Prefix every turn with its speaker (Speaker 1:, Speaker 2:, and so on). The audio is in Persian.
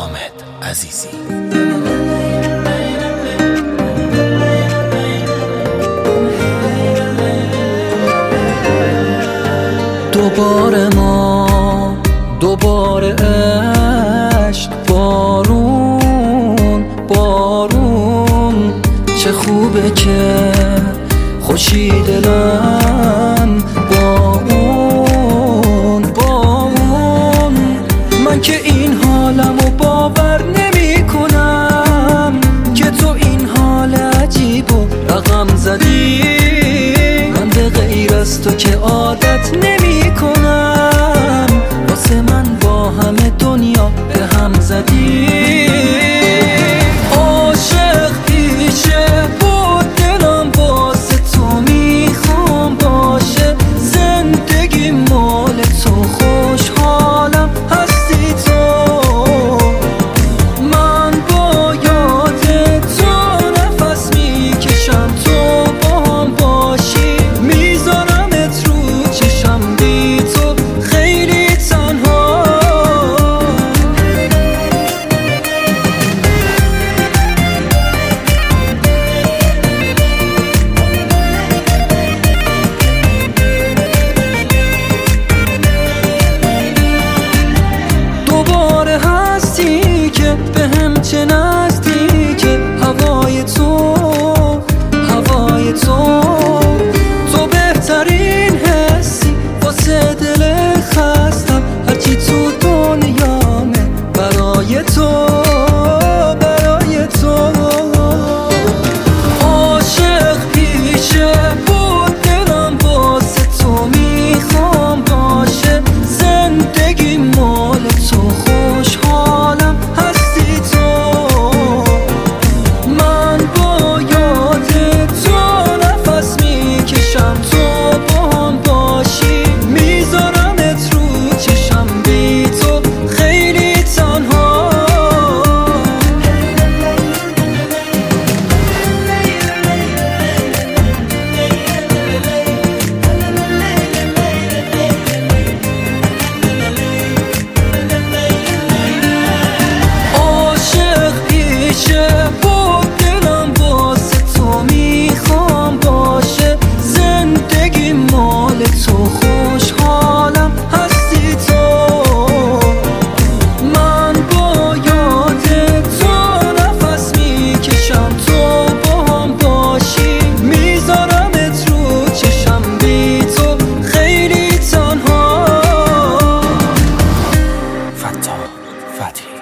Speaker 1: حامد عزیزی.
Speaker 2: دوباره عشق، بارون چه خوبه که خوشی دلم با اون من که این حالمو باور نمی کنم که تو این حال عجیب و رقم زدی. من به غیر از تو که عادت نمی کنم، واسه من با همه دنیا به هم زدی. عاشق پیشه بود دلم، واسه تو میخوام باشه زندگی مال تو، خوشحالم هستی تو. من با یاد تو نفس میکشم، تو با هم باشی میذارمت رو چشم، بی تو خیلی تنها. دوباره هستی که به هم چه نزدیکه، هوای تو تو بهترین حسی واسه دل خستم، هرچی تو دنیامه برای تو. عاشق پیشه بود دلم، واسه تو میخوام باشه زندگی مال تو، خوشحالم هستی تو. من با یاد تو نفس میکشم، تو با هم باشی میذارمت رو چشم، بی تو خیلی تنها. عاشق پیشه بود دلم، واسه تو میخوام باشه زندگی مال تو، خوشحالم هستی تو. من با یاد تو نفس میکشم، تو با هم باشی میذارمت رو چشم، بی تو خیلی تنها.
Speaker 1: فتاح فتحی.